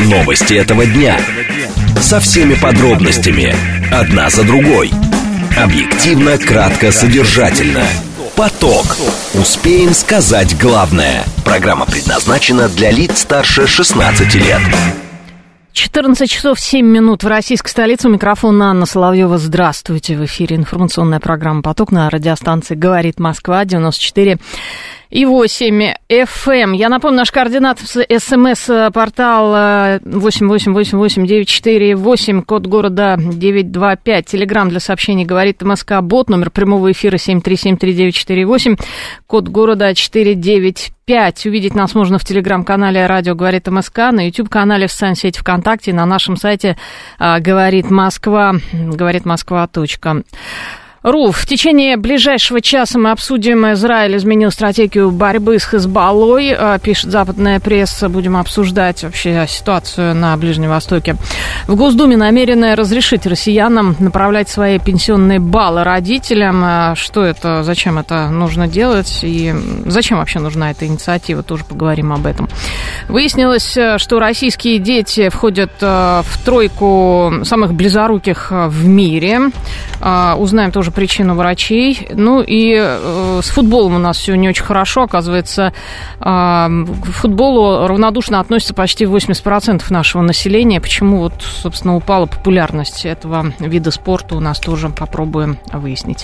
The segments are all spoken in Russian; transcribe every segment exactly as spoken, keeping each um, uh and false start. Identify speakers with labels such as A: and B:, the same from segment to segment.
A: Новости этого дня. Со всеми подробностями. Одна за другой. Объективно, кратко, содержательно. Поток. Успеем сказать главное. Программа предназначена для лиц старше шестнадцати лет.
B: четырнадцать часов семь минут в российской столице. У микрофона Анна Соловьева. Здравствуйте. В эфире информационная программа «Поток» на радиостанции «Говорит Москва» девяносто четыре и восемь эф эм. Я напомню, наш координат СМС-портал восемь восемь восемь восемь девять четыре восемь, код города девять два пять. Телеграмм для сообщений «Говорит МСК», бот, номер прямого эфира семь три семь три девять четыре восемь, код города четыре девять пять. Увидеть нас можно в телеграм-канале «Радио Говорит МСК», на YouTube-канале, в социальной сети ВКонтакте, на нашем сайте «Говорит Москва», говорит москва точка ру. В течение ближайшего часа мы обсудим: Израиль изменил стратегию борьбы с Хизбаллой, пишет западная пресса. Будем обсуждать вообще ситуацию на Ближнем Востоке. В Госдуме намерены разрешить россиянам направлять свои пенсионные баллы родителям. Что это, зачем это нужно делать и зачем вообще нужна эта инициатива, тоже поговорим об этом. Выяснилось, что российские дети входят в тройку самых близоруких в мире. Узнаем тоже причину врачей. Ну и э, с футболом у нас все не очень хорошо. Оказывается, э, к футболу равнодушно относится почти восемьдесят процентов нашего населения. Почему вот, собственно, упала популярность этого вида спорта, у нас тоже попробуем выяснить.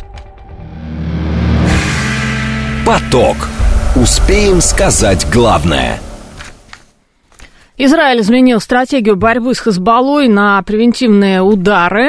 A: Поток. Успеем сказать главное.
B: Израиль изменил стратегию борьбы с Хизбаллой на превентивные удары.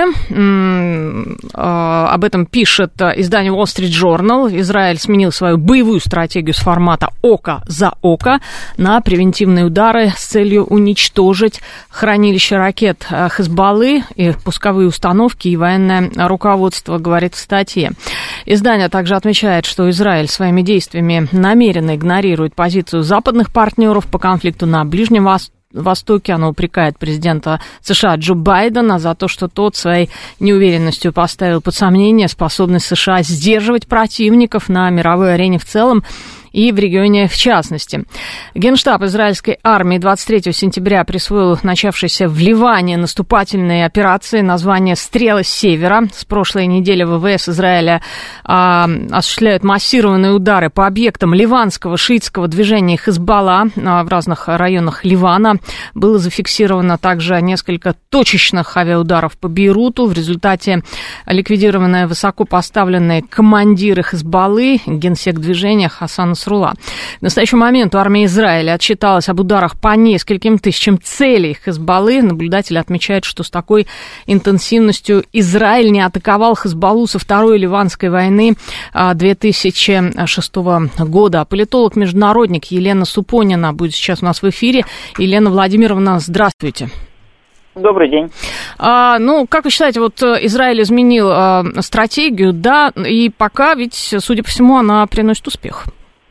B: Об этом пишет издание Wall Street Journal. Израиль сменил свою боевую стратегию с формата «око за око» на превентивные удары с целью уничтожить хранилище ракет Хизбаллы, их пусковые установки и военное руководство, говорит в статье. Издание также отмечает, что Израиль своими действиями намеренно игнорирует позицию западных партнеров по конфликту на Ближнем Востоке. Востоке. Оно упрекает президента США Джо Байдена за то, что тот своей неуверенностью поставил под сомнение способность США сдерживать противников на мировой арене в целом и в регионе в частности. Генштаб израильской армии двадцать третьего сентября присвоил начавшейся в Ливане наступательной операции название «Стрелы с севера». С прошлой недели ВВС Израиля а, осуществляют массированные удары по объектам ливанского шиитского движения Хизбалла а, в разных районах Ливана. Было зафиксировано также несколько точечных авиаударов по Бейруту. В результате ликвидированы высокопоставленные командиры Хизбаллы, генсек движения Хасан Насрулла. В настоящий момент у армии Израиля отчиталась об ударах по нескольким тысячам целей Хизбаллы. Наблюдатели отмечают, что с такой интенсивностью Израиль не атаковал Хизбаллу со Второй Ливанской войны две тысячи шестого года. Политолог-международник Елена Супонина будет сейчас у нас в эфире. Елена Владимировна, здравствуйте.
C: Добрый день.
B: А, ну, как вы считаете, вот Израиль изменил а, стратегию, да, и пока ведь, судя по всему, она приносит успех.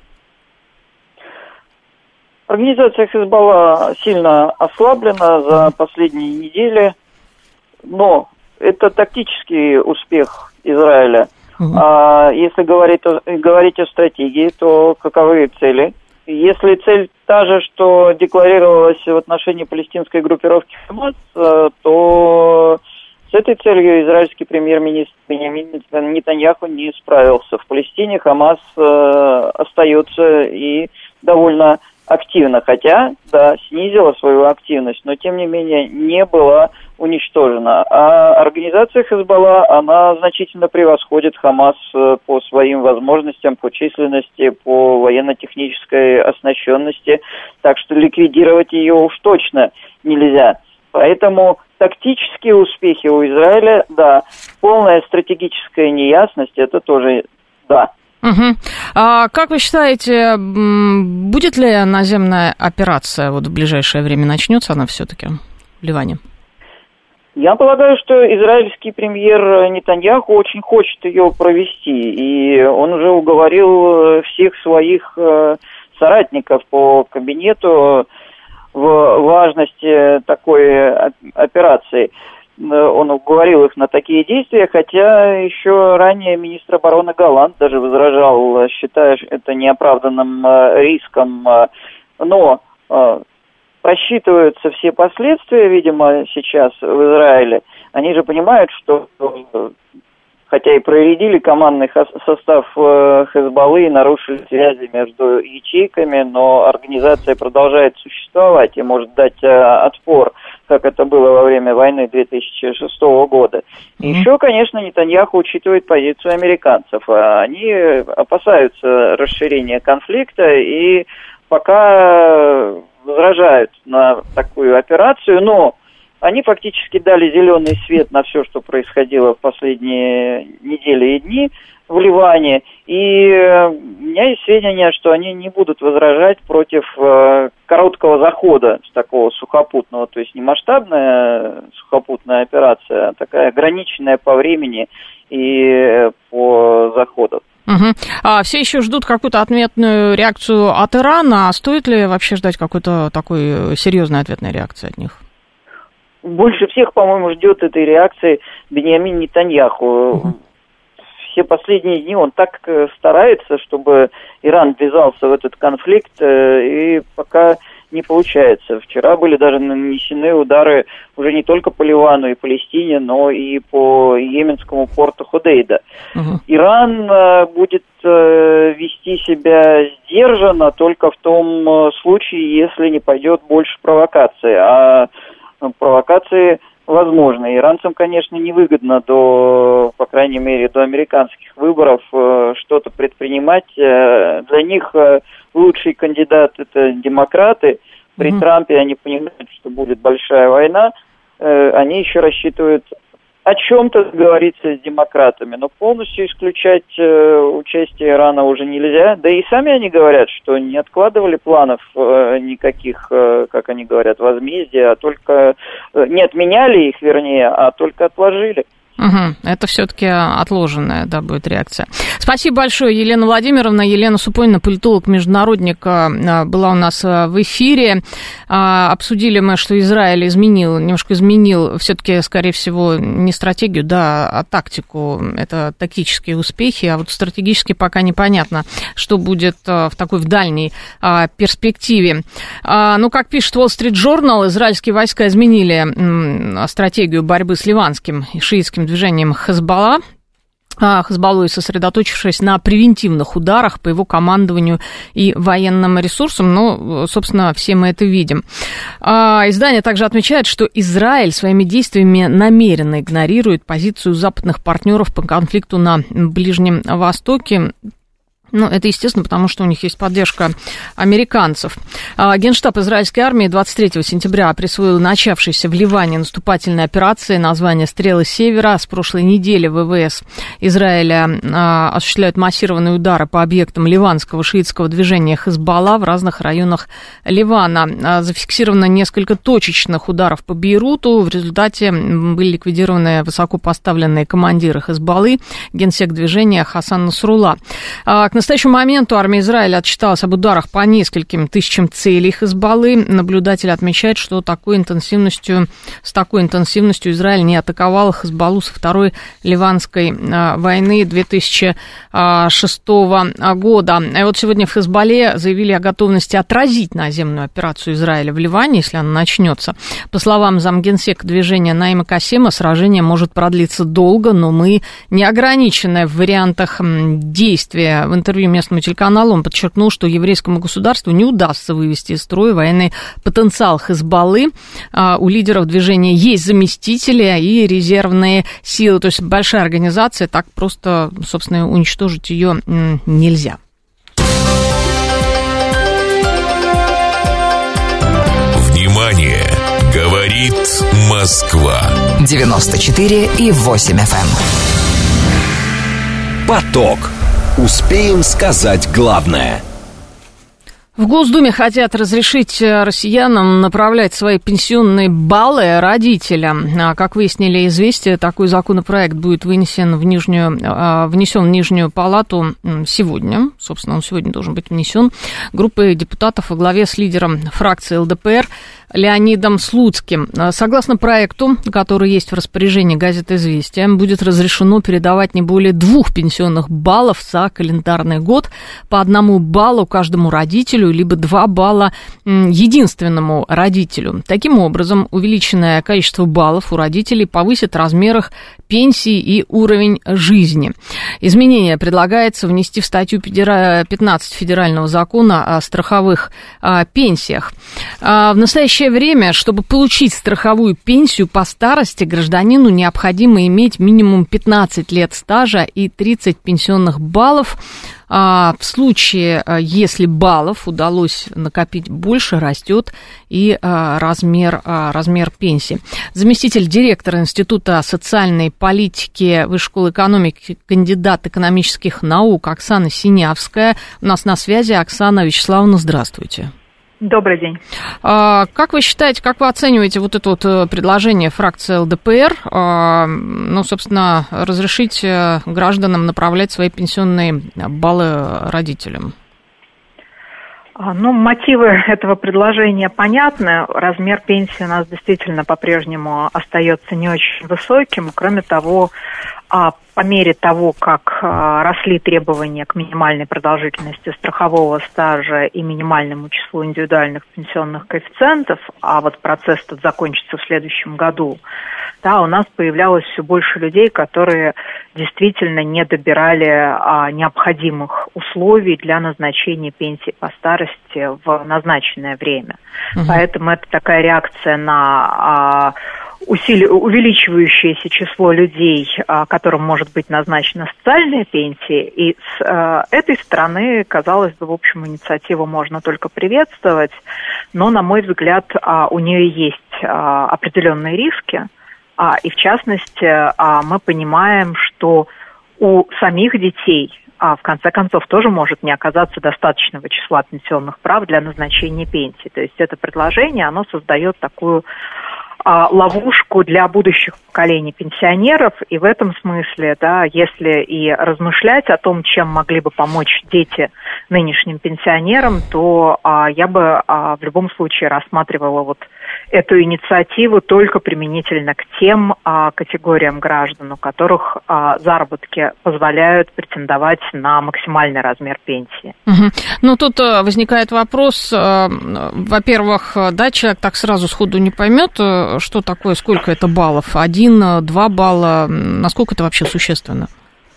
C: Организация Хизбалла сильно ослаблена за последние недели, но это тактический успех Израиля. Угу. А если говорить о, говорить о стратегии, то каковы цели? Если цель та же, что декларировалась в отношении палестинской группировки Хамас, то с этой целью израильский премьер-министр Биньямин Нетаньяху не справился. В Палестине Хамас остается и довольно активно, хотя, да, снизила свою активность, но, тем не менее, не была уничтожена. А организация Хизбалла, она значительно превосходит Хамас по своим возможностям, по численности, по военно-технической оснащенности, так что ликвидировать ее уж точно нельзя. Поэтому тактические успехи у Израиля, да, полная стратегическая неясность, это тоже да.
B: Угу. А как вы считаете, будет ли наземная операция вот в ближайшее время? Начнется она все-таки в Ливане?
C: Я полагаю, что израильский премьер Нетаньяху очень хочет ее провести, и он уже уговорил всех своих соратников по кабинету в важности такой операции. Он уговорил их на такие действия, хотя еще ранее министр обороны Галант даже возражал, считая это неоправданным риском. Но просчитываются все последствия, видимо, сейчас в Израиле. Они же понимают, что, хотя и проредили командный состав Хезболлы и нарушили связи между ячейками, но организация продолжает существовать и может дать отпор, как это было во время войны две тысячи шестого года. И mm-hmm. еще, конечно, Нетаньяху учитывает позицию американцев. Они опасаются расширения конфликта и пока возражают на такую операцию, но они фактически дали зеленый свет на все, что происходило в последние недели и дни в Ливане. И у меня есть сведения, что они не будут возражать против э, короткого захода с такого сухопутного, то есть не масштабная сухопутная операция, а такая ограниченная по времени и по заходу.
B: Угу. А все еще ждут какую-то ответную реакцию от Ирана. А стоит ли вообще ждать какой-то такой серьезной ответной реакции от них?
C: Больше всех, по-моему, ждет этой реакции Биньямин Нетаньяху. Угу. Все последние дни он так старается, чтобы Иран ввязался в этот конфликт, и пока не получается. Вчера были даже нанесены удары уже не только по Ливану и Палестине, но и по йеменскому порту Ходейда. Угу. Иран э, будет э, вести себя сдержанно только в том э, случае, если не пойдет больше провокации. А э, провокации возможны. Иранцам, конечно, невыгодно до, по крайней мере, до американских выборов э, что-то предпринимать. Э, для них э, лучший кандидат – это демократы. При mm-hmm. Трампе они понимают, что будет большая война. Э, они еще рассчитывают о чем-то договориться с демократами. Но полностью исключать э, участие Ирана уже нельзя. Да и сами они говорят, что не откладывали планов э, никаких, э, как они говорят, возмездия, а только э, не отменяли их, вернее, а только отложили.
B: Угу. Это все-таки отложенная, да, будет реакция. Спасибо большое, Елена Владимировна. Елена Супонина, политолог-международник, была у нас в эфире. Обсудили мы, что Израиль изменил, немножко изменил все-таки, скорее всего, не стратегию, да, а тактику. Это тактические успехи, а вот стратегически пока непонятно, что будет в такой в дальней перспективе. Ну, как пишет Wall Street Journal, израильские войска изменили стратегию борьбы с ливанским и шиитским движением Хезболла, Хезболлой, сосредоточившись на превентивных ударах по его командованию и военным ресурсам. Ну, собственно, все мы это видим. Издание также отмечает, что Израиль своими действиями намеренно игнорирует позицию западных партнеров по конфликту на Ближнем Востоке. Ну, это, естественно, потому что у них есть поддержка американцев. Генштаб израильской армии двадцать третьего сентября присвоил начавшейся в Ливане наступательной операции название «Стрелы Севера». С прошлой недели ВВС Израиля осуществляют массированные удары по объектам ливанского шиитского движения Хезболла в разных районах Ливана. Зафиксировано несколько точечных ударов по Бейруту. В результате были ликвидированы высокопоставленные командиры Хезболлы, генсек движения Хасан Насрулла. К настоящему моменту армия Израиля отчиталась об ударах по нескольким тысячам целей Хезболлы. Наблюдатель отмечает, что такой интенсивностью, с такой интенсивностью Израиль не атаковал Хезболлу со второй ливанской войны две тысячи шестого года. И вот сегодня в Хезболле заявили о готовности отразить наземную операцию Израиля в Ливане, если она начнется. По словам замгенсека движения Наима Касема, сражение может продлиться долго, но мы не ограничены в вариантах действия. В интервью местному телеканалу он подчеркнул, что еврейскому государству не удастся вывести из строя военный потенциал Хезболлы. У лидеров движения есть заместители и резервные силы. То есть большая организация, так просто, собственно, уничтожить ее нельзя.
A: Внимание! Говорит Москва.
D: девяносто четыре и восемь эф эм.
A: Поток. Успеем сказать главное.
B: В Госдуме хотят разрешить россиянам направлять свои пенсионные баллы родителям. Как выяснили «Известия», такой законопроект будет вынесен в нижнюю, внесен в Нижнюю палату сегодня. Собственно, он сегодня должен быть внесен группой депутатов во главе с лидером фракции эл дэ пэ эр Леонидом Слуцким. Согласно проекту, который есть в распоряжении газеты «Известия», будет разрешено передавать не более двух пенсионных баллов за календарный год, по одному баллу каждому родителю родителю, либо два балла единственному родителю. Таким образом, увеличенное количество баллов у родителей повысит размер их пенсии и уровень жизни. Изменение предлагается внести в статью пятнадцать Федерального закона о страховых а, пенсиях. А, в настоящее время, чтобы получить страховую пенсию по старости, гражданину необходимо иметь минимум пятнадцать лет стажа и тридцать пенсионных баллов. А в случае, если баллов удалось накопить больше, растет и а, размер, а, размер пенсии. Заместитель директора Института социальной политики Высшей школы экономики, кандидат экономических наук Оксана Синявская у нас на связи. Оксана Вячеславовна, здравствуйте.
E: Добрый день.
B: А, как вы считаете, как вы оцениваете вот это вот предложение фракции эл дэ пэ эр, а, ну, собственно, разрешить гражданам направлять свои пенсионные баллы родителям?
E: Ну, мотивы этого предложения понятны. Размер пенсии у нас действительно по-прежнему остается не очень высоким. Кроме того, по мере того, как росли требования к минимальной продолжительности страхового стажа и минимальному числу индивидуальных пенсионных коэффициентов, а вот процесс тут закончится в следующем году, да, у нас появлялось все больше людей, которые действительно не добирали а, необходимых условий для назначения пенсии по старости в назначенное время. Угу. Поэтому это такая реакция на а, усили... увеличивающееся число людей, а, которым может быть назначена социальная пенсия. И с а, этой стороны, казалось бы, в общем, инициативу можно только приветствовать, но, на мой взгляд, а, у нее есть а, определенные риски. А, и в частности, а, мы понимаем, что у самих детей, а, в конце концов, тоже может не оказаться достаточного числа пенсионных прав для назначения пенсии. То есть это предложение, оно создает такую а, ловушку для будущих поколений пенсионеров. И в этом смысле, да, если и размышлять о том, чем могли бы помочь дети нынешним пенсионерам, то а, я бы а, в любом случае рассматривала вот эту инициативу только применительно к тем а, категориям граждан, у которых а, заработки позволяют претендовать на максимальный размер пенсии.
B: Угу. Ну, тут а, возникает вопрос, а, во-первых, да, человек так сразу сходу не поймет, что такое, сколько это баллов, один, два балла, насколько это вообще существенно?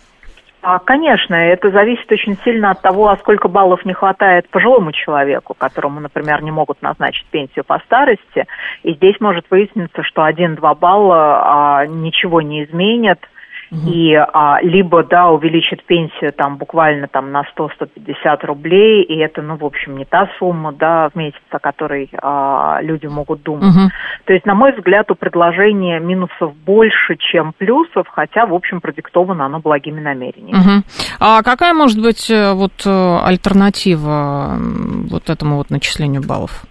E: Конечно, это зависит очень сильно от того, а сколько баллов не хватает пожилому человеку, которому, например, не могут назначить пенсию по старости. И здесь может выясниться, что один-два балла а, ничего не изменят. Угу. И а, либо, да, увеличит пенсию там буквально там на сто - сто пятьдесят рублей, и это, ну, в общем, не та сумма, да, в месяц, о которой а, люди могут думать. Угу. То есть, на мой взгляд, у предложения минусов больше, чем плюсов, хотя, в общем, продиктовано оно благими намерениями.
B: Угу. А какая может быть вот альтернатива вот этому вот начислению баллов?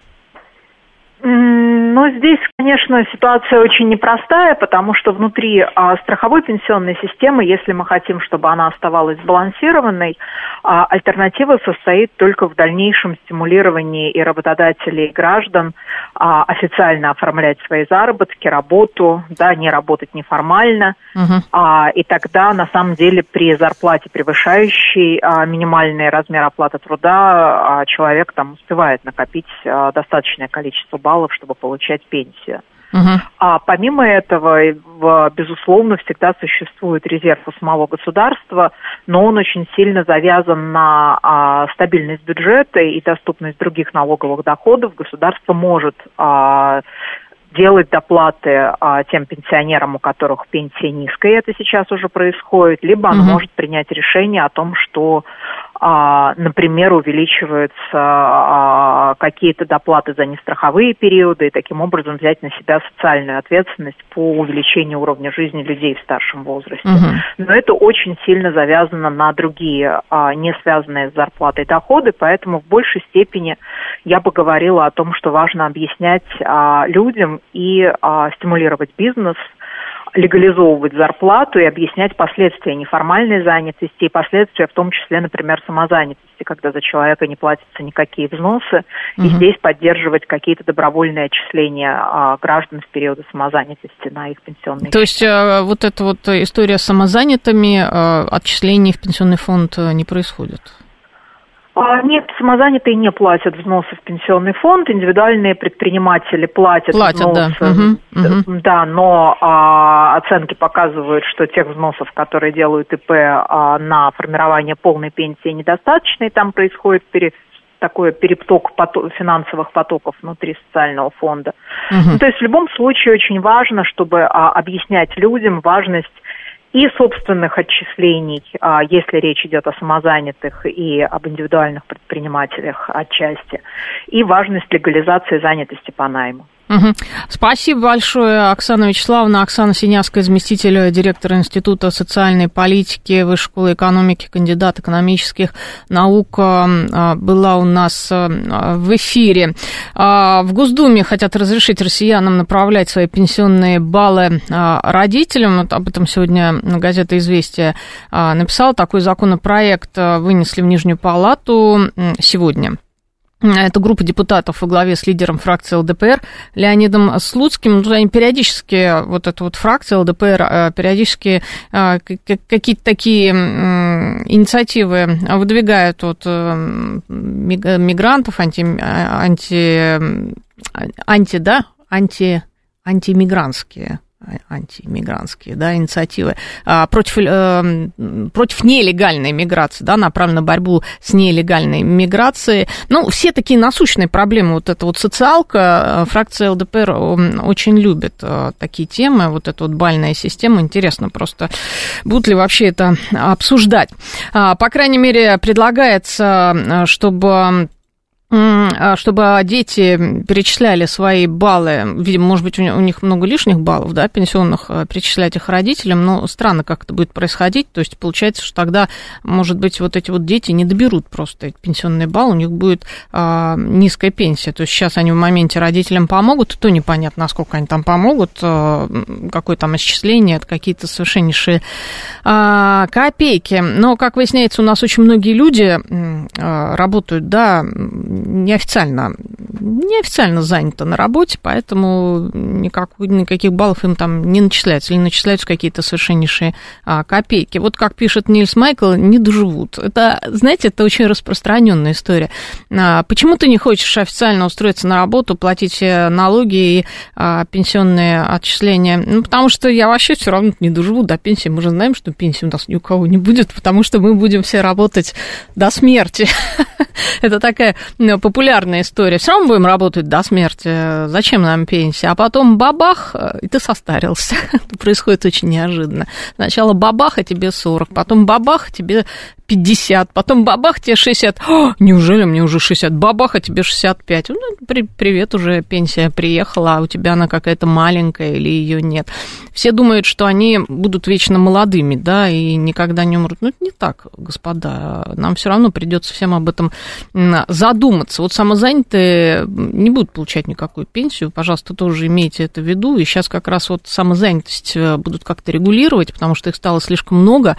E: Ну, здесь, конечно, ситуация очень непростая, потому что внутри а, страховой пенсионной системы, если мы хотим, чтобы она оставалась сбалансированной, а, альтернатива состоит только в дальнейшем стимулировании и работодателей, и граждан а, официально оформлять свои заработки, работу, да, не работать неформально. Uh-huh. А, и тогда, на самом деле, при зарплате, превышающей а, минимальный размер оплаты труда, а, человек там успевает накопить а, достаточное количество баллов, чтобы получать пенсию. Uh-huh. А помимо этого, в, безусловно, всегда существует резерв у самого государства, но он очень сильно завязан на а, стабильность бюджета и доступность других налоговых доходов. Государство может а, делать доплаты а, тем пенсионерам, у которых пенсия низкая, это сейчас уже происходит, либо оно uh-huh. может принять решение о том, что, а, например, увеличиваются а, какие-то доплаты за нестраховые периоды, и таким образом взять на себя социальную ответственность по увеличению уровня жизни людей в старшем возрасте. Uh-huh. Но это очень сильно завязано на другие, а, не связанные с зарплатой доходы, поэтому в большей степени я бы говорила о том, что важно объяснять а, людям и а, стимулировать бизнес, легализовывать зарплату и объяснять последствия неформальной занятости и последствия, в том числе, например, самозанятости, когда за человека не платятся никакие взносы, угу. и здесь поддерживать какие-то добровольные отчисления а, граждан в периоды самозанятости на их пенсионные.
B: То есть а, вот эта вот история с самозанятыми, а, отчислений в пенсионный фонд не происходит?
E: А, нет, самозанятые не платят взносы в пенсионный фонд, индивидуальные предприниматели платят, платят взносы, да, угу, да, но а, оценки показывают, что тех взносов, которые делают ИП а, на формирование полной пенсии, недостаточно, и там происходит пере, такой переток поток, финансовых потоков внутри социального фонда. Угу. Ну, то есть в любом случае очень важно, чтобы а, объяснять людям важность и собственных отчислений, если речь идет о самозанятых и об индивидуальных предпринимателях отчасти, и важность легализации занятости по найму.
B: Угу. Спасибо большое, Оксана Вячеславовна. Оксана Синявская, заместитель директора Института социальной политики Высшей школы экономики, кандидат экономических наук, была у нас в эфире. В Госдуме хотят разрешить россиянам направлять свои пенсионные баллы родителям. Вот об этом сегодня газета «Известия» написала. Такой законопроект вынесли в Нижнюю палату сегодня. Это группа депутатов во главе с лидером фракции ЛДПР Леонидом Слуцким. Они периодически, вот эта вот фракция ЛДПР, периодически какие-то такие инициативы выдвигают от мигрантов, анти, анти, анти, да, анти, антимигрантские. антимигрантские, да, инициативы а, против, э, против нелегальной миграции, да, направлены на борьбу с нелегальной миграцией. Ну, все такие насущные проблемы, вот эта вот социалка, фракция ЛДПР очень любит а, такие темы, вот эта вот бальная система, интересно просто, будут ли вообще это обсуждать. А, по крайней мере, предлагается, чтобы... чтобы дети перечисляли свои баллы, видимо, может быть, у них много лишних баллов, да, пенсионных, перечислять их родителям, но странно, как это будет происходить, то есть получается, что тогда, может быть, вот эти вот дети не доберут просто пенсионный балл, у них будет а, низкая пенсия, то есть сейчас они в моменте родителям помогут, то непонятно, насколько они там помогут, а, какое там исчисление, это какие-то совершеннейшие а, копейки, но, как выясняется, у нас очень многие люди а, работают, да, неофициально, неофициально заняты на работе, поэтому никак, никаких баллов им там не начисляются, или начисляются какие-то совершеннейшие а, копейки. Вот как пишет Нильс Майкл, не доживут. Это, знаете, это очень распространенная история. А, почему ты не хочешь официально устроиться на работу, платить все налоги и а, пенсионные отчисления? Ну, потому что я вообще все равно не доживу до пенсии. Мы же знаем, что пенсии у нас ни у кого не будет, потому что мы будем все работать до смерти. Это такая популярная история. Все равно будем работать до смерти. Зачем нам пенсия? А потом бабах, и ты состарился. Это происходит очень неожиданно. Сначала бабах, а тебе сорок. Потом бабах, тебе пятьдесят. Потом бабах, тебе шестьдесят. О, неужели мне уже шестьдесят? Бабах, а тебе шестьдесят пять. Ну, при, привет, уже пенсия приехала, а у тебя она какая-то маленькая или ее нет. Все думают, что они будут вечно молодыми, да, и никогда не умрут. Ну, это не так, господа. Нам все равно придется всем об этом задуматься. Вот самозанятые не будут получать никакую пенсию, пожалуйста, тоже имейте это в виду. И сейчас как раз вот самозанятость будут как-то регулировать, потому что их стало слишком много.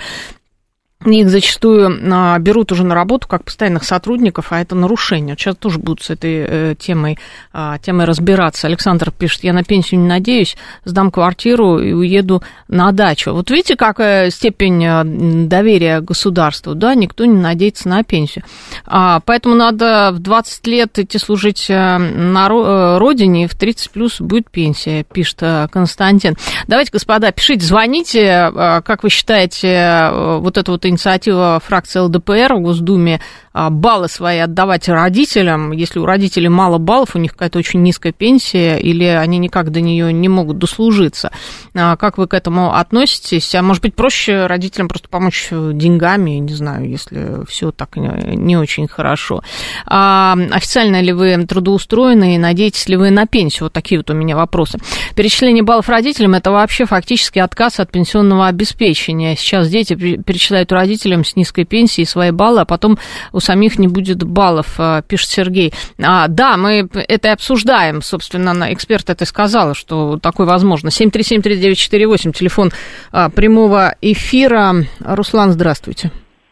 B: Их зачастую берут уже на работу как постоянных сотрудников, а это нарушение. Сейчас тоже будут с этой темой, темой разбираться. Александр пишет, я на пенсию не надеюсь, сдам квартиру и уеду на дачу. Вот видите, какая степень доверия к государству, да, никто не надеется на пенсию. Поэтому надо в двадцать лет идти служить на родине, и в тридцать плюс будет пенсия, пишет Константин. Давайте, господа, пишите, звоните, как вы считаете, вот это вот инициатива фракции ЛДПР в Госдуме баллы свои отдавать родителям, если у родителей мало баллов, у них какая-то очень низкая пенсия, или они никак до нее не могут дослужиться. Как вы к этому относитесь? А может быть, проще родителям просто помочь деньгами, не знаю, если все так не очень хорошо. А официально ли вы трудоустроены и надеетесь ли вы на пенсию? Вот такие вот у меня вопросы. Перечисление баллов родителям – это вообще фактически отказ от пенсионного обеспечения. Сейчас дети перечисляют родителям с низкой пенсией свои баллы, а потом у самих не будет баллов, пишет Сергей. А, да, мы это и обсуждаем, собственно, эксперт это сказала, что такое возможно. семь три семь три девять четыре восемь, телефон а, прямого эфира. Руслан, здравствуйте.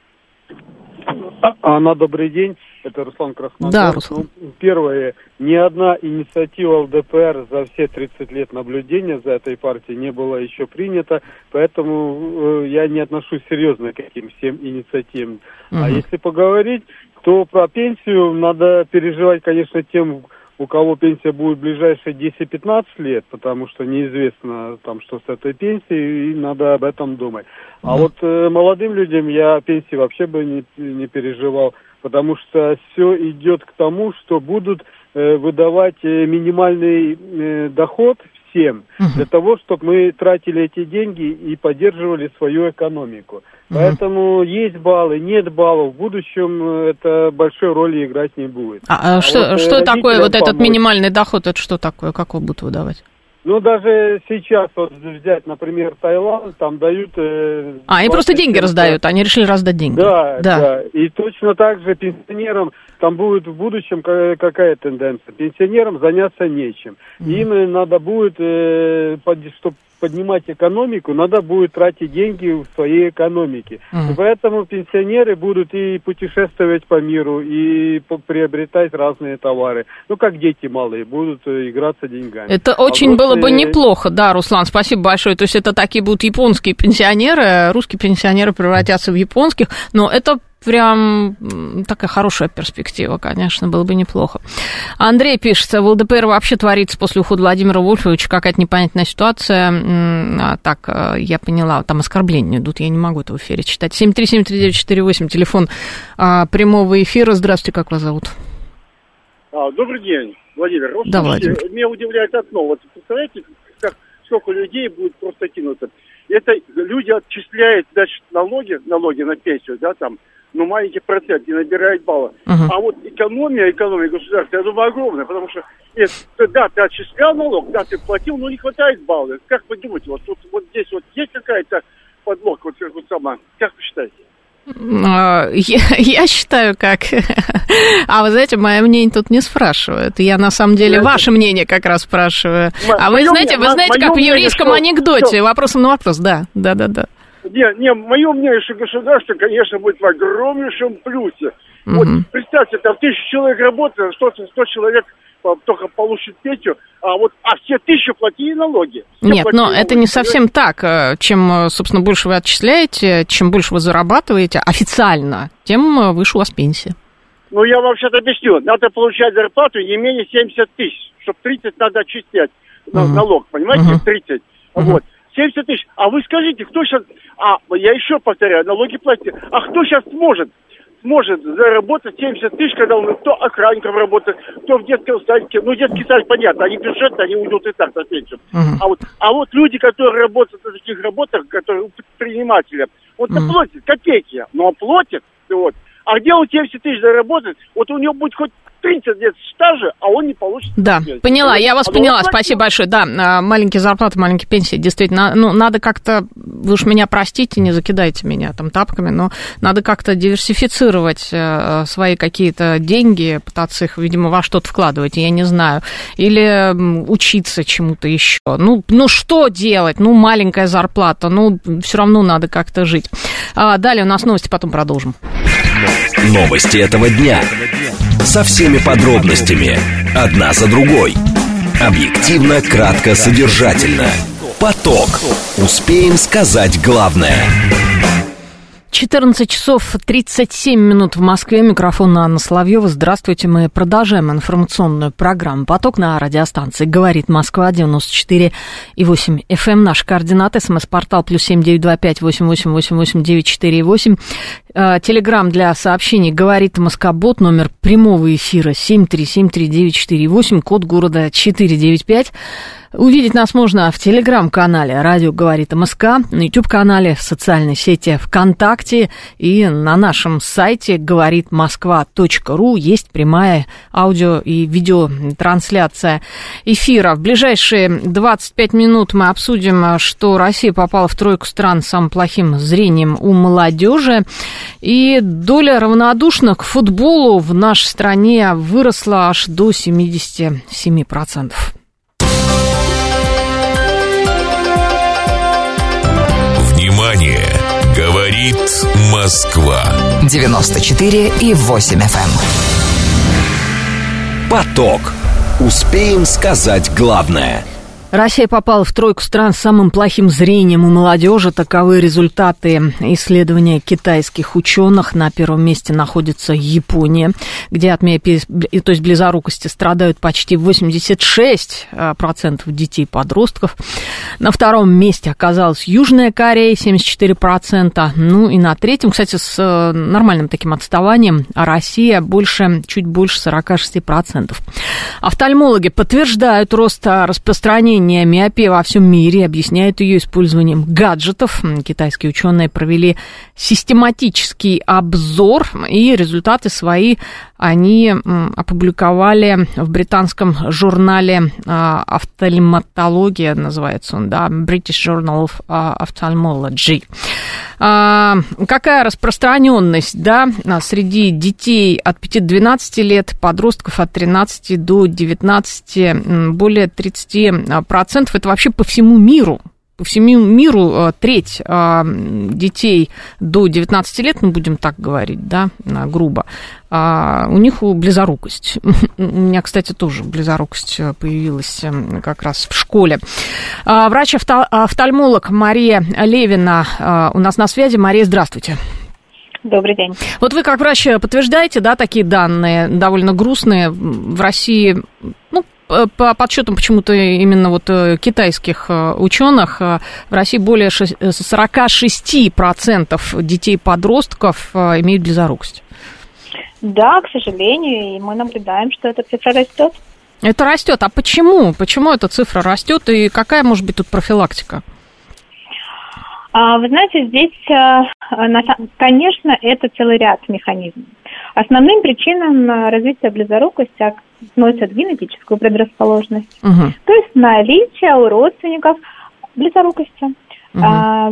F: Анна, добрый день. Это Руслан Краснодар.
B: Да, Руслан.
F: Ну, первое, ни одна инициатива ЛДПР за все тридцать лет наблюдения за этой партией не была еще принята, поэтому э, я не отношусь серьезно к этим всем инициативам. Угу. А если поговорить, то про пенсию надо переживать, конечно, тем, у кого пенсия будет в ближайшие десять-пятнадцать лет, потому что неизвестно, там, что с этой пенсией, и надо об этом думать. А mm. вот э, молодым людям я пенсии вообще бы не, не переживал, потому что все идет к тому, что будут э, выдавать э, минимальный э, доход всем, mm-hmm. для того, чтобы мы тратили эти деньги и поддерживали свою экономику. Mm-hmm. Поэтому есть баллы, нет баллов, в будущем это большой роли играть не будет.
B: А, а что, вот, что такое вот этот помочь... минимальный доход, это что такое, как его будут выдавать?
F: Ну, даже сейчас, вот взять, например, Таиланд, там дают... Э,
B: а, они просто деньги раздают, они решили раздать деньги.
F: Да, да, да. И точно так же пенсионерам, там будет в будущем какая тенденция? Пенсионерам заняться нечем. Mm. Им надо будет, э, под, чтобы поднимать экономику, надо будет тратить деньги в своей экономике. Mm. И поэтому пенсионеры будут и путешествовать по миру, и приобретать разные товары. Ну, как дети малые, будут играться деньгами.
B: Это очень а было бы неплохо, да, Руслан, спасибо большое. То есть это такие будут японские пенсионеры, русские пенсионеры превратятся в японских, но это прям такая хорошая перспектива, конечно, было бы неплохо. Андрей пишет, в ЛДПР вообще творится после ухода Владимира Вольфовича какая-то непонятная ситуация. Так, я поняла, там оскорбления идут, я не могу это в эфире читать. семь три семь три девять четыре восемь, телефон прямого эфира. Здравствуйте, как вас зовут?
G: А, добрый день, Владимир. Вот,
B: да,
G: слушайте,
B: Владимир.
G: Меня удивляет одно. Вот представляете, как, сколько людей будет просто кинуться. Это люди отчисляют, значит, налоги, налоги на пенсию, да, там, ну, маленький процент, не набирает балла. Uh-huh. А вот экономия, экономия государства, я думаю, огромная, потому что, если, да, ты отчислял налог, да, ты платил, но не хватает баллов. Как вы думаете, вот, вот, вот здесь вот есть какая-то подлог, вот, вот сама, как вы считаете?
B: Я, я считаю, как... А вы знаете, мое мнение тут не спрашивают. Я, на самом деле, ваше мнение как раз спрашиваю. А вы знаете, вы знаете, как в еврейском анекдоте, вопросом на вопрос, да, да, да, да.
G: Не, не, мое мнение, что государство, конечно, будет в огромнейшем плюсе. Mm-hmm. Вот представьте, там тысяча человек работает, сто, сто человек только получит пенсию, а вот а все тысячи платили налоги. Все
B: Нет, но
G: налоги.
B: Это не совсем так. Чем, собственно, больше вы отчисляете, чем больше вы зарабатываете официально, тем выше у вас пенсия.
G: Ну, я вам сейчас объясню. Надо получать зарплату не менее семьдесят тысяч, чтобы тридцать надо отчислять mm-hmm. налог, понимаете, mm-hmm. тридцать. Mm-hmm. Вот. семьдесят тысяч. А вы скажите, кто сейчас... А, я еще повторяю, налоги платите. А кто сейчас сможет, сможет заработать семьдесят тысяч, когда он кто охранником работает, кто в детском садике. Ну, детский садик, понятно, они бюджетные, они уйдут и так на пенсию. Uh-huh. А, вот, а вот люди, которые работают на таких работах, которые предприниматели, вот uh-huh. платят копейки, но платят, вот. А где он семьдесят тысяч заработает, вот у него будет хоть тридцать лет стажа, а он не получит.
B: Да, пенсию. Поняла, я вас а поняла, спасибо большое. Да, маленькие зарплаты, маленькие пенсии, действительно, ну, надо как-то, вы уж меня простите, не закидайте меня там тапками, но надо как-то диверсифицировать свои какие-то деньги, пытаться их, видимо, во что-то вкладывать, я не знаю, или учиться чему-то еще. Ну, ну что делать? Ну, маленькая зарплата, ну, все равно надо как-то жить. А, далее у нас новости, потом продолжим.
A: Новости этого дня. Со всеми подробностями. Одна за другой. Объективно, кратко, содержательно. Поток. Успеем сказать главное.
B: четырнадцать часов тридцать семь минут в Москве. Микрофон Анна Соловьева. Здравствуйте. Мы продолжаем информационную программу «Поток» на радиостанции «Говорит Москва» девяносто четыре и восемь эф эм. Наши координаты. СМС-портал плюс семь девять два пять восемь восемь восемь восемь девять четыре восемь. Телеграмм для сообщений «Говорит Москобот». Номер прямого эфира семь три семь три девять четыре восемь. Код города четыреста девяносто пять. Увидеть нас можно в телеграм-канале «Радио говорит МСК», на ютуб-канале, в социальной сети ВКонтакте и на нашем сайте говорит москва точка ру есть прямая аудио- и видеотрансляция эфира. В ближайшие двадцать пять минут мы обсудим, что Россия попала в тройку стран с самым плохим зрением у молодежи. И доля равнодушных к футболу в нашей стране выросла аж до семьдесят семь процентов.
A: Внимание! Говорит Москва.
D: девяносто четыре и восемь эф эм.
A: Поток. Успеем сказать главное.
B: Россия попала в тройку стран с самым плохим зрением у молодежи. Таковы результаты исследования китайских ученых. На первом месте находится Япония, где от миопии, то есть близорукости, страдают почти восемьдесят шесть процентов детей-подростков. На втором месте оказалась Южная Корея, семьдесят четыре процента. Ну и на третьем, кстати, с нормальным таким отставанием, Россия больше, чуть больше сорок шесть процентов. Офтальмологи подтверждают рост распространения миопии во всем мире, объясняют ее использованием гаджетов. Китайские ученые провели систематический обзор, и результаты свои они опубликовали в британском журнале «Офтальматология», называется он, да, British Journal of Ophthalmology. Какая распространенность, да, среди детей от пяти до двенадцати лет, подростков от тринадцати до девятнадцати, более тридцати процентов, это вообще по всему миру. По всему миру треть детей до девятнадцати лет, ну, будем так говорить, да, грубо, у них близорукость. У меня, кстати, тоже близорукость появилась как раз в школе. Врач-офтальмолог Мария Левина у нас на связи. Мария, здравствуйте.
H: Добрый день.
B: Вот вы как врач подтверждаете, да, такие данные довольно грустные в России, ну, по подсчетам почему-то именно вот китайских ученых, в России более сорок шесть процентов детей-подростков имеют близорукость.
H: Да, к сожалению, и мы наблюдаем, что эта цифра растет.
B: Это растет. А почему? Почему эта цифра растет и какая может быть тут профилактика?
H: Вы знаете, здесь, конечно, это целый ряд механизмов. Основным причинам развития близорукости относят генетическую предрасположенность, угу. то есть наличие у родственников близорукости. Угу. А,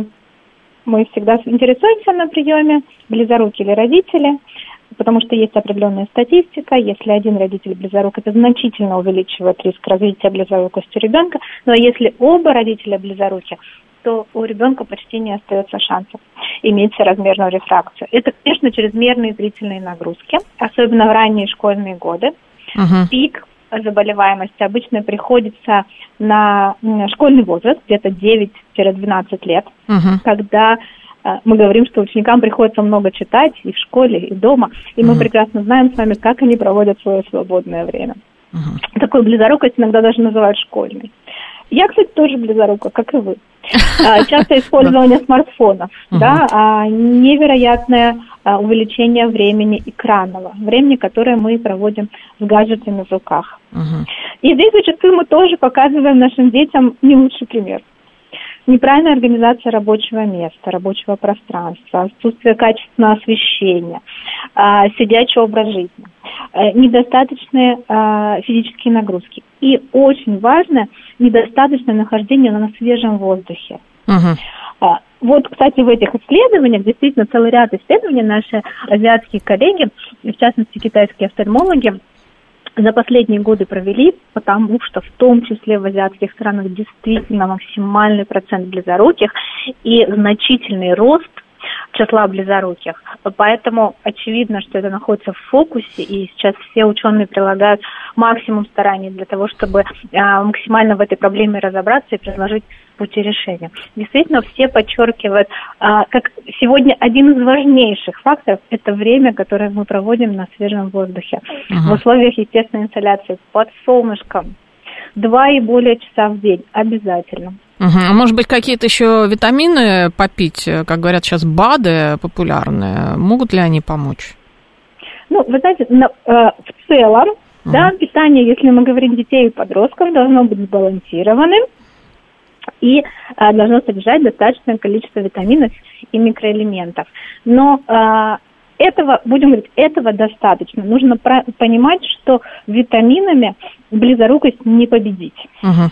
H: мы всегда интересуемся на приеме, близоруки или родители, потому что есть определенная статистика. Если один родитель близорук, это значительно увеличивает риск развития близорукости ребенка. Но если оба родителя близоруки, то у ребенка почти не остается шансов иметь соразмерную рефракцию. Это, конечно, чрезмерные зрительные нагрузки, особенно в ранние школьные годы. Uh-huh. Пик заболеваемости обычно приходится на школьный возраст, где-то девять-двенадцать лет, uh-huh. когда э, мы говорим, что ученикам приходится много читать и в школе, и дома, и uh-huh. мы прекрасно знаем с вами, как они проводят свое свободное время. Uh-huh. Такую близорукость иногда даже называют школьной. Я, кстати, тоже близорука, как и вы. Частое использование смартфонов, да, невероятное увеличение времени экранного, времени, которое мы проводим с гаджетами в руках. И здесь зачастую мы тоже показываем нашим детям не лучший пример. Неправильная организация рабочего места, рабочего пространства, отсутствие качественного освещения, сидячий образ жизни, недостаточные физические нагрузки. И очень важно, недостаточное нахождение на свежем воздухе. Uh-huh. Вот, кстати, в этих исследованиях, действительно, целый ряд исследований наши азиатские коллеги, в частности, китайские офтальмологи, за последние годы провели, потому что в том числе в азиатских странах действительно максимальный процент близоруких и значительный рост числа близоруких. Поэтому очевидно, что это находится в фокусе, и сейчас все ученые прилагают максимум стараний для того, чтобы а, максимально в этой проблеме разобраться и предложить пути решения. Действительно, все подчеркивают, а, как сегодня один из важнейших факторов – это время, которое мы проводим на свежем воздухе. Uh-huh. В условиях естественной инсоляции, под солнышком, два и более часа в день обязательно.
B: Угу. А может быть, какие-то еще витамины попить, как говорят сейчас, БАДы популярные, могут ли они помочь?
H: Ну, вы знаете, на, э, в целом, угу. да, питание, если мы говорим детей и подростков, должно быть сбалансированным и э, должно содержать достаточное количество витаминов и микроэлементов. Но э, этого, будем говорить, этого достаточно. Нужно про- понимать, что витаминами близорукость не победить.
B: Угу.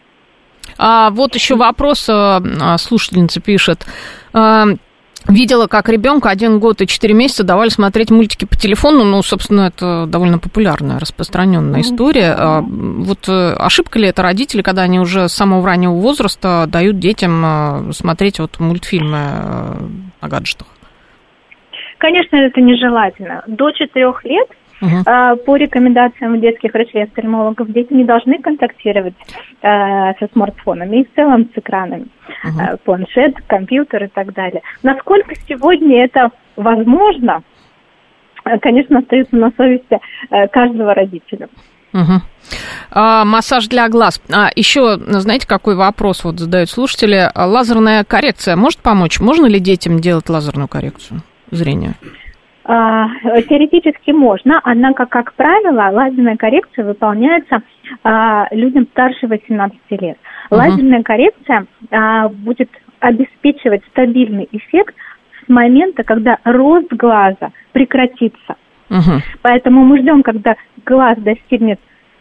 B: А вот еще вопрос, слушательница пишет. Видела, как ребенку один год и четыре месяца давали смотреть мультики по телефону. Ну, собственно, это довольно популярная, распространенная история. Вот ошибка ли это родители, когда они уже с самого раннего возраста дают детям смотреть вот мультфильмы на гаджетах?
H: Конечно, это нежелательно. До четырех лет Uh-huh. По рекомендациям детских врачей-офтальмологов дети не должны контактировать э, со смартфонами и в целом с экранами. Uh-huh. Планшет, компьютер и так далее. Насколько сегодня это возможно, конечно, остается на совести каждого родителя.
B: Угу. А, массаж для глаз. А, еще, знаете, какой вопрос вот задают слушатели? Лазерная коррекция может помочь? Можно ли детям делать лазерную коррекцию зрения?
H: А, теоретически можно, однако, как правило, лазерная коррекция выполняется а, людям старше восемнадцати лет. Угу. Лазерная коррекция а, будет обеспечивать стабильный эффект с момента, когда рост глаза прекратится. Угу. Поэтому мы ждем, когда глаз достигнет,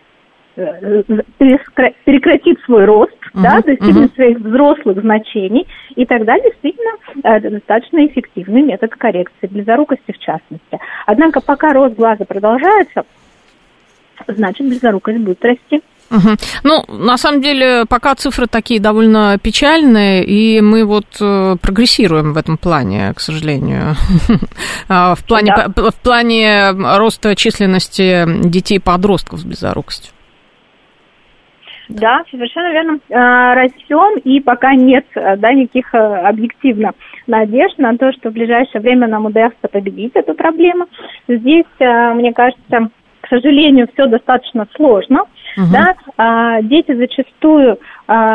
H: прекратит свой рост, угу. да, достигнет угу. своих взрослых значений, и тогда действительно это достаточно эффективный метод коррекции, близорукости в частности. Однако пока рост глаза продолжается, значит близорукость будет расти.
B: Угу. Ну, на самом деле, пока цифры такие довольно печальные, и мы вот э, прогрессируем в этом плане, к сожалению, в плане, да. в плане роста численности детей-подростков с близорукостью.
H: Да, совершенно верно. Растем, и пока нет, да, никаких объективно надежд на то, что в ближайшее время нам удастся победить эту проблему. Здесь, мне кажется, к сожалению, все достаточно сложно. Uh-huh. Да? А, дети зачастую а,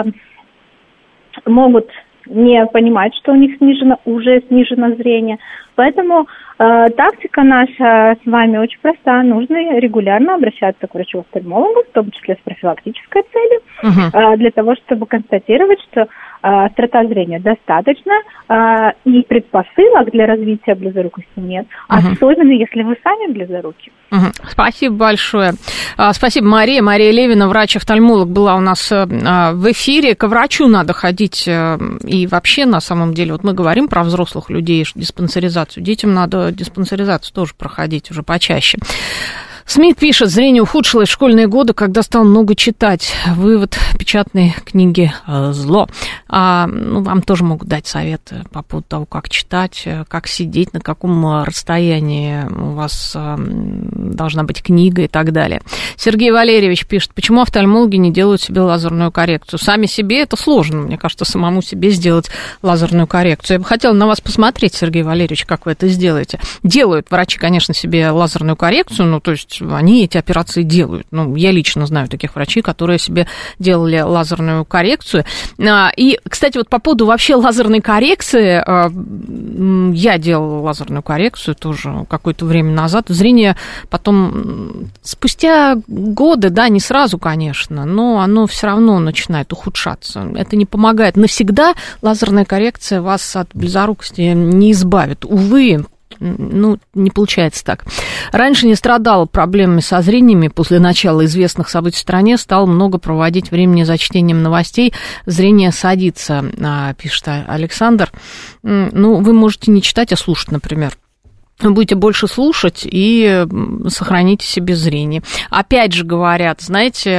H: могут не понимать, что у них снижено, уже снижено зрение. Поэтому э, тактика наша с вами очень проста. Нужно регулярно обращаться к врачу-офтальмологу, в том числе с профилактической целью, uh-huh. э, для того, чтобы констатировать, что э, острота зрения достаточно, э, и предпосылок для развития близорукости нет, uh-huh. особенно если вы сами близоруки.
B: Uh-huh. Спасибо большое. Uh, спасибо, Мария. Мария Левина, врач-офтальмолог, была у нас uh, в эфире. К врачу надо ходить, uh, и вообще, на самом деле, вот мы говорим про взрослых людей, диспансеризацию. Детям надо диспансеризацию тоже проходить уже почаще. Смит пишет, зрение ухудшилось в школьные годы, когда стал много читать. Вывод печатной книги «Зло». А, ну, вам тоже могут дать советы по поводу того, как читать, как сидеть, на каком расстоянии у вас должна быть книга и так далее. Сергей Валерьевич пишет, почему офтальмологи не делают себе лазерную коррекцию? Сами себе это сложно, мне кажется, самому себе сделать лазерную коррекцию. Я бы хотела на вас посмотреть, Сергей Валерьевич, как вы это сделаете. Делают врачи, конечно, себе лазерную коррекцию, ну, то есть они эти операции делают. Ну, я лично знаю таких врачей, которые себе делали лазерную коррекцию. И, кстати, вот по поводу вообще лазерной коррекции, я делала лазерную коррекцию тоже какое-то время назад. Зрение потом, спустя годы, да, не сразу, конечно, но оно все равно начинает ухудшаться. Это не помогает. Навсегда лазерная коррекция вас от близорукости не избавит. Увы, ну, не получается так. Раньше не страдал проблемами со зрениями. После начала известных событий в стране стал много проводить времени за чтением новостей. Зрение садится, пишет Александр. Ну, вы можете не читать, а слушать, например. Вы будете больше слушать и сохраните себе зрение. Опять же говорят, знаете,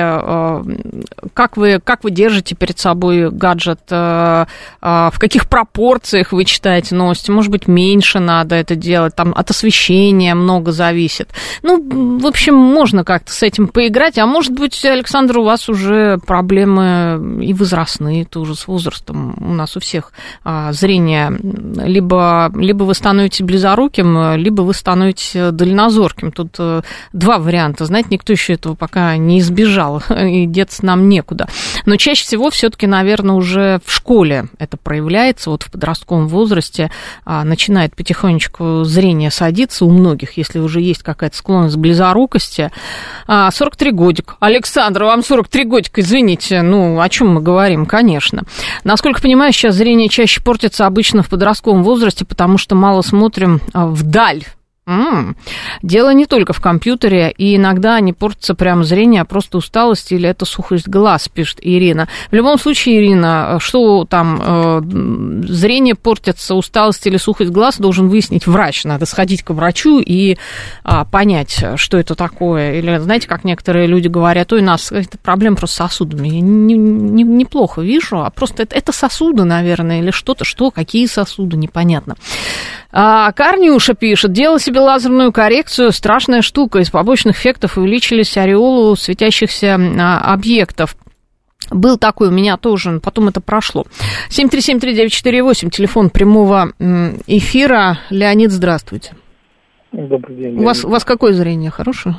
B: как вы, как вы держите перед собой гаджет, в каких пропорциях вы читаете новости, может быть, меньше надо это делать, там от освещения много зависит. Ну, в общем, можно как-то с этим поиграть, а может быть, Александр, у вас уже проблемы и возрастные тоже с возрастом. У нас у всех зрение, либо, либо вы становитесь близоруким, либо вы становитесь дальнозорким. Тут два варианта. Знаете, никто еще этого пока не избежал, и деться нам некуда. Но чаще всего все-таки, наверное, уже в школе это проявляется. Вот в подростковом возрасте а, начинает потихонечку зрение садиться у многих, если уже есть какая-то склонность к близорукости. А, сорок три годика. Александр, вам сорок три годика, извините. Ну, о чем мы говорим? Конечно. Насколько понимаю, сейчас зрение чаще портится обычно в подростковом возрасте, потому что мало смотрим вдаль. М-м. Дело не только в компьютере, и иногда не портится прямо зрение, а просто усталость или это сухость глаз, пишет Ирина. В любом случае, Ирина, что там, э, зрение портится, усталость или сухость глаз, должен выяснить врач. Надо сходить к врачу и а, понять, что это такое. Или, знаете, как некоторые люди говорят, ой, у нас это проблема просто с сосудами. Я не, не, неплохо вижу, а просто это, это сосуды, наверное, или что-то, что, какие сосуды, непонятно. А, Корнюша пишет, делал себе лазерную коррекцию, страшная штука, из побочных эффектов увеличились ореолы светящихся а, объектов. Был такой у меня тоже, потом это прошло. семь три семь три девять четыре восемь, телефон прямого эфира. Леонид, здравствуйте.
I: Добрый день.
B: У вас, у вас какое зрение? Хорошее?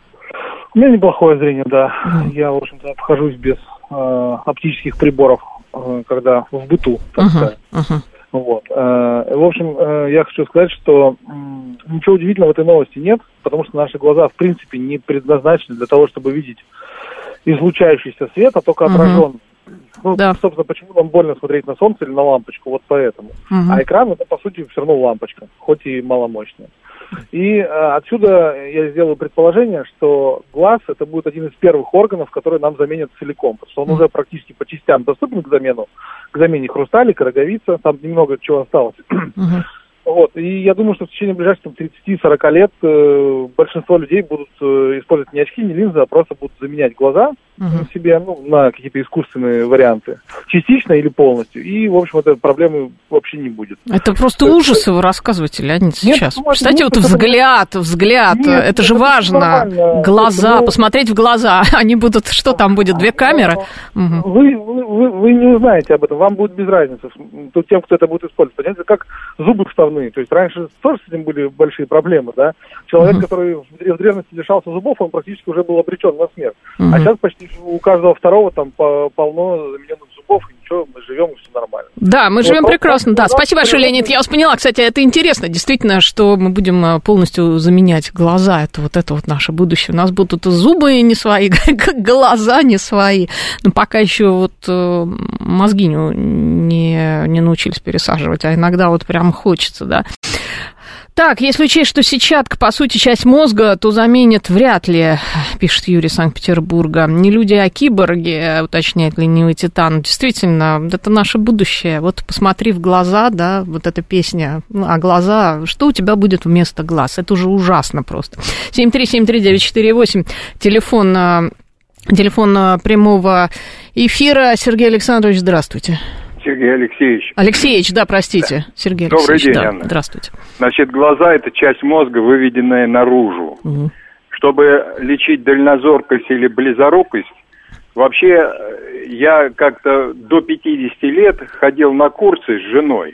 I: У меня неплохое зрение, да. Mm. Я, в общем-то, обхожусь без э, оптических приборов, э, когда в быту, так uh-huh. сказать. Uh-huh. Вот. Э, в общем, э, я хочу сказать, что э, ничего удивительного в этой новости нет, потому что наши глаза, в принципе, не предназначены для того, чтобы видеть излучающийся свет, а только отраженный. Uh-huh. Ну, да. Собственно, почему нам больно смотреть на солнце или на лампочку? Вот поэтому. Uh-huh. А экран, это, по сути, все равно лампочка, хоть и маломощная. И э, отсюда я сделаю предположение, что глаз это будет один из первых органов, который нам заменят целиком, потому что он уже практически по частям доступен к замену, к замене хрусталика, роговица, там немного чего осталось. Uh-huh. Вот, и я думаю, что в течение ближайших тридцать-сорок лет э, большинство людей будут э, использовать не очки, не линзы, а просто будут заменять глаза uh-huh. себе, ну, на какие-то искусственные варианты, частично или полностью. И, в общем, этой проблемы вообще не будет.
B: Это просто То ужасы есть... вы рассказываете, Леонид, сейчас. Нет, Представьте, нет, вот взгляд, взгляд, нет, это же это важно. Глаза, это, ну... посмотреть в глаза. Они будут, что там будет, две камеры?
I: Угу. Вы, вы, вы не узнаете об этом, вам будет без разницы, тем, кто это будет использовать. Понимаете, как зубы вставные. То есть раньше тоже с этим были большие проблемы, да. Человек, uh-huh. который в древности лишался зубов, он практически уже был обречен на смерть. Uh-huh. А сейчас почти у каждого второго там полно замененных зубов, и ничего, мы живем, и все нормально.
B: Да, мы живем вот, прекрасно, да. Спасибо большое, Леонид. Я вас поняла. Кстати, это интересно, действительно, что мы будем полностью заменять глаза. Это вот это вот наше будущее. У нас будут зубы не свои, глаза не свои. Но пока еще вот мозги не, не научились пересаживать, а иногда вот прям хочется, да. Так, если учесть, что сетчатка, по сути, часть мозга, то заменит вряд ли, пишет Юрий из Санкт-Петербурга. Не люди, а киборги, уточняет ленивый Титан. Действительно, это наше будущее. Вот посмотри в глаза, да, вот эта песня, а глаза, что у тебя будет вместо глаз? Это уже ужасно просто. семь три семь три девять четыре восемь, телефон, телефон прямого эфира. Сергей Александрович, здравствуйте.
J: Сергей Алексеевич.
B: Алексеевич, да, простите. Да. Сергей
J: Добрый
B: Алексеевич,
J: день,
B: да,
J: Анна.
B: Здравствуйте.
J: Значит, глаза – это часть мозга, выведенная наружу. Угу. Чтобы лечить дальнозоркость или близорукость, вообще я как-то до пятидесяти лет ходил на курсы с женой.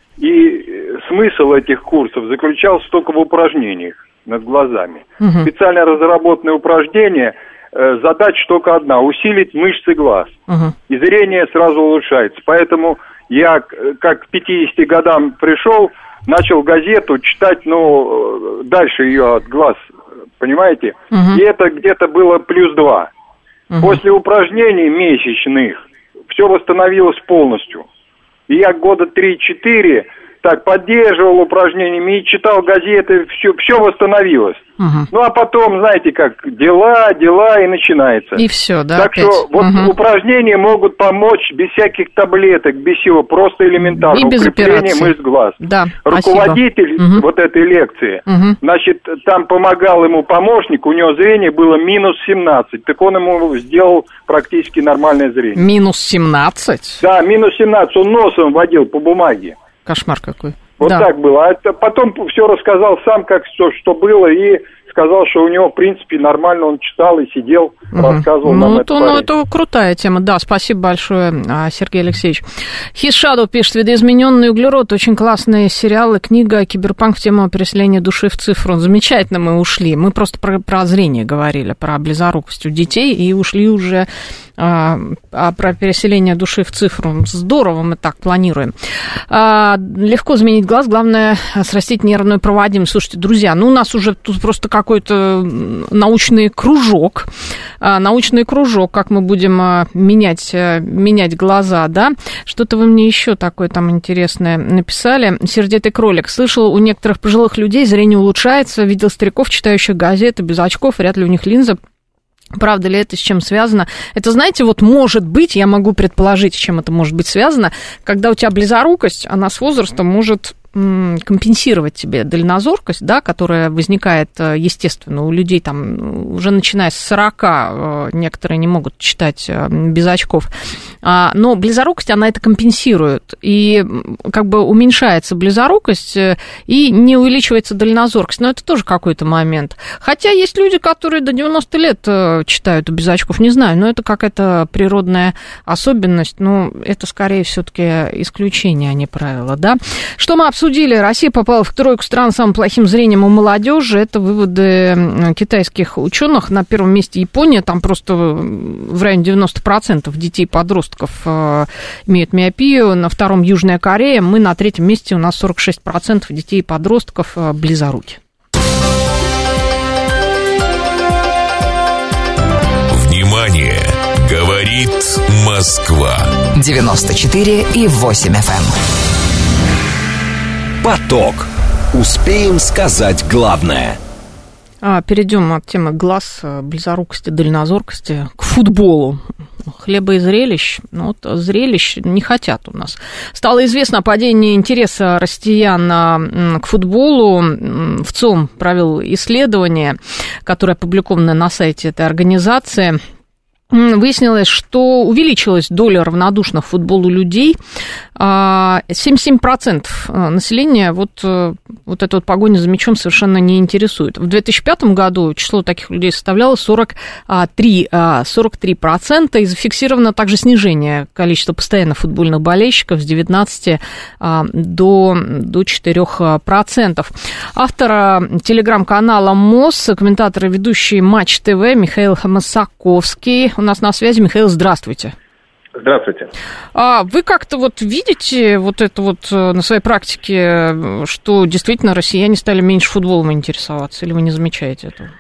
J: И смысл этих курсов заключался только в упражнениях над глазами. Угу. Специально разработанные упражнения – задача только одна – усилить мышцы глаз. Uh-huh. И зрение сразу улучшается. Поэтому я, как к пятидесяти годам пришел, начал газету читать, ну, дальше ее от глаз, понимаете? Uh-huh. И это где-то было плюс два. Uh-huh. После упражнений месячных все восстановилось полностью. И я года три-четыре так поддерживал упражнениями и читал газеты, все, все восстановилось. Угу. Ну, а потом, знаете, как дела, дела, и начинается.
B: И все, да,
J: Так
B: опять.
J: что вот
B: угу.
J: упражнения могут помочь без всяких таблеток, без всего, просто элементарно.
B: И без
J: укрепление
B: операции.
J: Мышц глаз.
B: Да,
J: Руководитель
B: угу.
J: вот этой лекции,
B: угу.
J: значит, там помогал ему помощник, у него зрение было минус семнадцать, так он ему сделал практически нормальное зрение.
B: Минус семнадцать?
J: Да, минус семнадцать, он носом водил по бумаге.
B: Кошмар какой.
J: Вот
B: да.
J: так было. А потом все рассказал сам, как что, что было, и сказал, что у него, в принципе, нормально он читал и сидел, угу. рассказывал
B: ну,
J: нам
B: это.
J: Ну,
B: это крутая тема, да, спасибо большое, Сергей Алексеевич. His Shadow пишет, видоизмененный углерод, очень классные сериалы, книга «Киберпанк» в тему переселения души в цифру. Замечательно мы ушли. Мы просто про, про зрение говорили, про близорукость у детей, и ушли уже а, а про переселение души в цифру. Здорово мы так планируем. А, легко заменить глаз, главное срастить нервную проводимость. Слушайте, друзья, ну у нас уже тут просто какой-то научный кружок, научный кружок, как мы будем менять, менять глаза, да. Что-то вы мне еще такое там интересное написали. Сердитый кролик. Слышал, у некоторых пожилых людей зрение улучшается. Видел стариков, читающих газеты без очков, вряд ли у них линза. Правда ли это, с чем связано? Это, знаете, вот может быть, я могу предположить, с чем это может быть связано, когда у тебя близорукость, она с возрастом может компенсировать тебе дальнозоркость, да, которая возникает, естественно, у людей там уже начиная с сорока некоторые не могут читать без очков. но близорукость, она это компенсирует, и как бы уменьшается близорукость, и не увеличивается дальнозоркость, но это тоже какой-то момент. Хотя есть люди, которые до девяноста лет читают без очков, не знаю, но это какая-то природная особенность, но это скорее все-таки исключение, а не правило, да. Что мы обсудили? Россия попала в тройку стран с самым плохим зрением у молодежи. Это выводы китайских ученых. На первом месте Япония, там просто в районе девяносто процентов детей и подростков имеют миопию. На втором Южная Корея. Мы на третьем месте, у нас сорок шесть процентов детей и подростков близоруки.
A: Внимание! Говорит Москва.
D: девяносто четыре и восемь эф эм.
A: Поток. Успеем сказать главное.
B: А, перейдем от темы глаз, близорукости, дальнозоркости к футболу. Хлеба и зрелищ. Ну, вот зрелищ не хотят у нас. Стало известно о падении интереса россиян к футболу. ВЦИОМ провел исследование, которое опубликовано на сайте этой организации. Выяснилось, что увеличилась доля равнодушных к футболу людей. семьдесят семь процентов населения вот, вот эта вот погоня за мячом совершенно не интересует. В две тысячи пятом году число таких людей составляло сорок три процента, и зафиксировано также снижение количества постоянных футбольных болельщиков с девятнадцати до, до четырёх процентов. Автор телеграм-канала МОЗ, комментатор и ведущий Матч ТВ Михаил Масаковский у нас на связи. Михаил, здравствуйте.
K: Здравствуйте.
B: А вы как-то вот видите вот это вот на своей практике, что действительно россияне стали меньше футболом интересоваться, или вы не замечаете этого?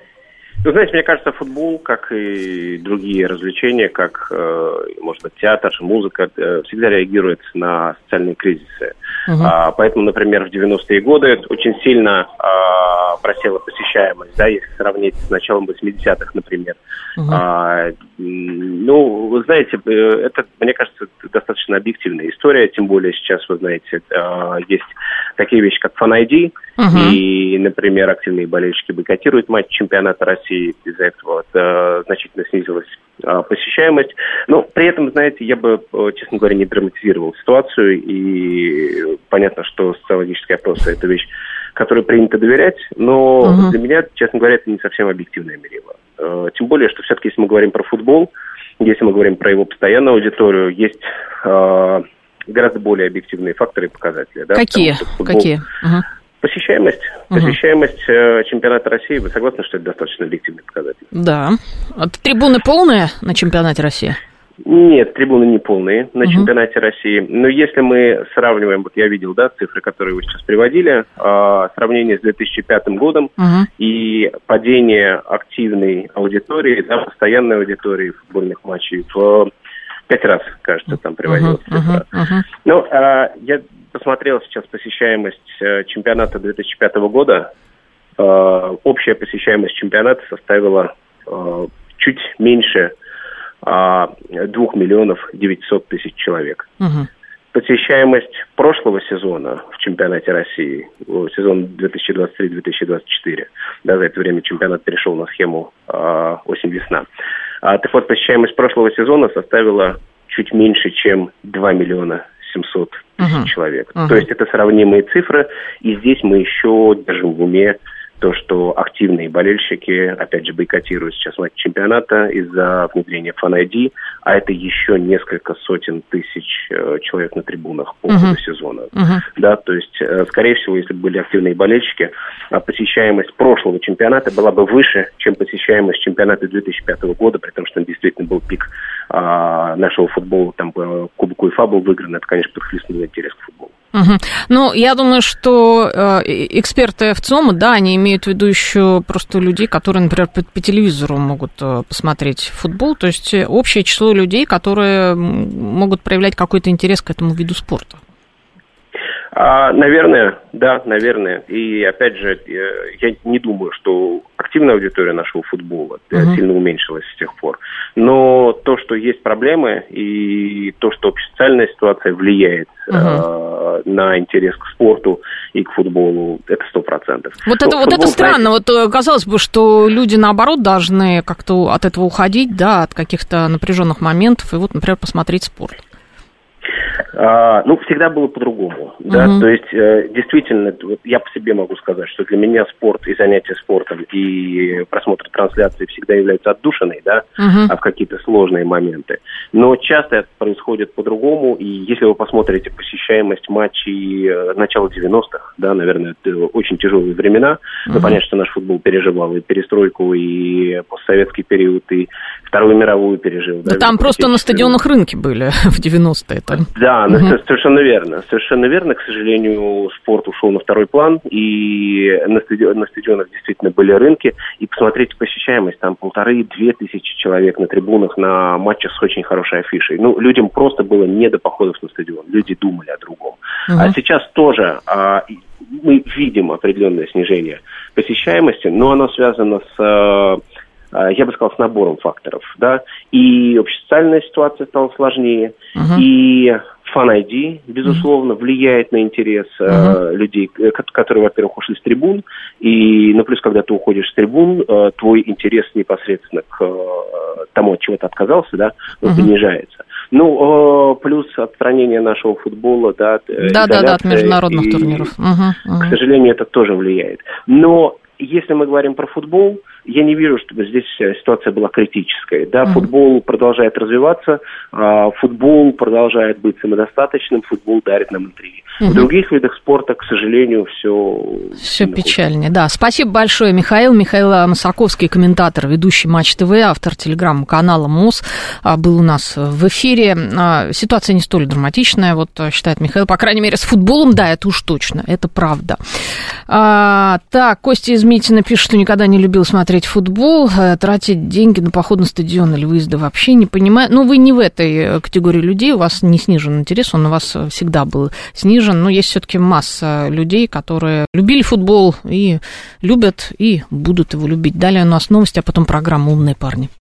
K: Вы знаете, мне кажется, футбол, как и другие развлечения, как, может быть, театр, музыка, всегда реагирует на социальные кризисы. Uh-huh. А, поэтому, например, в девяностые годы очень сильно а, просела посещаемость, да, если сравнить с началом восьмидесятых, например. Uh-huh. А, ну, вы знаете, это, мне кажется, достаточно объективная история, тем более сейчас, вы знаете, а, есть такие вещи, как Fan ай ди, uh-huh. и, например, активные болельщики бойкотируют матч чемпионата России, из-за этого а, значительно снизилась а, посещаемость. Но при этом, знаете, я бы, честно говоря, не драматизировал ситуацию, и понятно, что социологические опросы – это вещь, которой принято доверять, но uh-huh. для меня, честно говоря, это не совсем объективное мерило. Uh, тем более, что все-таки, если мы говорим про футбол, если мы говорим про его постоянную аудиторию, есть uh, гораздо более объективные факторы и показатели. Да?
B: Какие?
K: Футбол...
B: Какие? Uh-huh.
K: Посещаемость. Uh-huh. Посещаемость uh, чемпионата России. Вы согласны, что это достаточно объективный показатель?
B: Да. А трибуны полные на чемпионате России?
K: Нет, трибуны не полные на uh-huh. чемпионате России. Но если мы сравниваем, вот я видел, да, цифры, которые вы сейчас приводили, э, сравнение с две тысячи пятым годом uh-huh. и падение активной аудитории, да, постоянной аудитории футбольных матчей в пять раз, кажется, там приводилась uh-huh. цифра. Uh-huh. Ну, э, я посмотрел сейчас посещаемость э, чемпионата две тысячи пятого года. Э, общая посещаемость чемпионата составила э, чуть меньше двух миллионов девятьсот тысяч человек. Uh-huh. Посещаемость прошлого сезона в чемпионате России, сезон две тысячи двадцать три - две тысячи двадцать четыре, да, за это время чемпионат перешел на схему э, осень-весна. А, так вот, посещаемость прошлого сезона составила чуть меньше, чем два миллиона семьсот тысяч uh-huh. человек. Uh-huh. То есть это сравнимые цифры, и здесь мы еще держим в уме то, что активные болельщики, опять же, бойкотируют сейчас матч чемпионата из-за внедрения Fan ай ди, а это еще несколько сотен тысяч э, человек на трибунах по ходу uh-huh. сезона. Uh-huh. Да, то есть, э, скорее всего, если бы были активные болельщики, э, посещаемость прошлого чемпионата была бы выше, чем посещаемость чемпионата две тысячи пятого года, при том, что он действительно был пик э, нашего футбола, там э, Кубок УЕФА был выигран, это, конечно, подхлестнуло интерес к футболу.
B: Угу. Ну, я думаю, что э, эксперты ВЦИОМа, да, они имеют в виду еще просто людей, которые, например, по, по телевизору могут э, посмотреть футбол, то есть общее число людей, которые могут проявлять какой-то интерес к этому виду спорта.
K: А, наверное, да, наверное. И опять же, я не думаю, что активная аудитория нашего футбола uh-huh. сильно уменьшилась с тех пор. Но то, что есть проблемы, и то, что социальная ситуация влияет uh-huh. э, на интерес к спорту и к футболу, это сто процентов.
B: Вот это, вот это странно. Вот казалось бы, что люди, наоборот, должны как-то от этого уходить, да, от каких-то напряженных моментов, и вот, например, посмотреть спорт.
K: А, ну, всегда было по-другому, да, uh-huh. то есть, э, действительно, вот я по себе могу сказать, что для меня спорт и занятия спортом и просмотр трансляции всегда являются отдушиной, да, uh-huh. а в какие-то сложные моменты, но часто это происходит по-другому, и если вы посмотрите посещаемость матчей э, начала девяностых, да, наверное, это очень тяжелые времена, uh-huh. но понятно, что наш футбол переживал и перестройку, и постсоветский период, и Вторую мировую пережил.
B: Да, да там просто на стадионах рынки были в девяностые.
K: Да, угу. совершенно верно. Совершенно верно. К сожалению, спорт ушел на второй план, и на, стадион, на стадионах действительно были рынки. И посмотрите посещаемость, там полторы-две тысячи человек на трибунах на матчах с очень хорошей афишей. Ну, людям просто было не до походов на стадион. Люди думали о другом. Угу. А сейчас тоже а, мы видим определенное снижение посещаемости, но оно связано с... я бы сказал, с набором факторов, да, и общесоциальная ситуация стала сложнее, uh-huh. и фан-ай ди, безусловно, uh-huh. влияет на интерес uh-huh. э, людей, которые, во-первых, ушли с трибун, и, ну, плюс, когда ты уходишь с трибун, э, твой интерес непосредственно к э, тому, от чего ты отказался, да, uh-huh. понижается. Ну, э, плюс отстранение нашего футбола, да,
B: да-да-да, от международных и, турниров. Uh-huh. Uh-huh.
K: К сожалению, это тоже влияет. Но если мы говорим про футбол, я не вижу, чтобы здесь ситуация была критической. Да, mm-hmm. футбол продолжает развиваться, футбол продолжает быть самодостаточным, футбол дарит нам интриги. Mm-hmm. В других видах спорта, к сожалению, все...
B: Все печальнее, да. Спасибо большое, Михаил. Михаил Масаковский, комментатор, ведущий Матч ТВ, автор телеграм-канала МОЗ, был у нас в эфире. Ситуация не столь драматичная, вот считает Михаил. По крайней мере, с футболом, да, это уж точно, это правда. А, так, Костя из Митина пишет, что никогда не любил смотреть футбол, тратить деньги на поход на стадион или выезды вообще не понимаю. Ну, вы не в этой категории людей, у вас не снижен интерес, он у вас всегда был снижен. Но есть все-таки масса людей, которые любили футбол и любят, и будут его любить. Далее у нас новости, а потом программа «Умные парни».